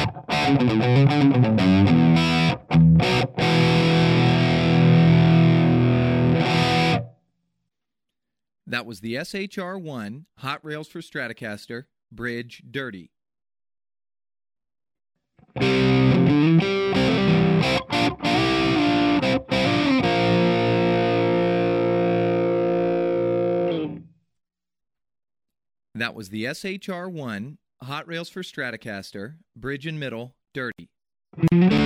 That was the SHR-1 Hot Rails for Stratocaster Bridge Dirty. That was the SHR-1 Hot Rails for Stratocaster Bridge and Middle Dirty.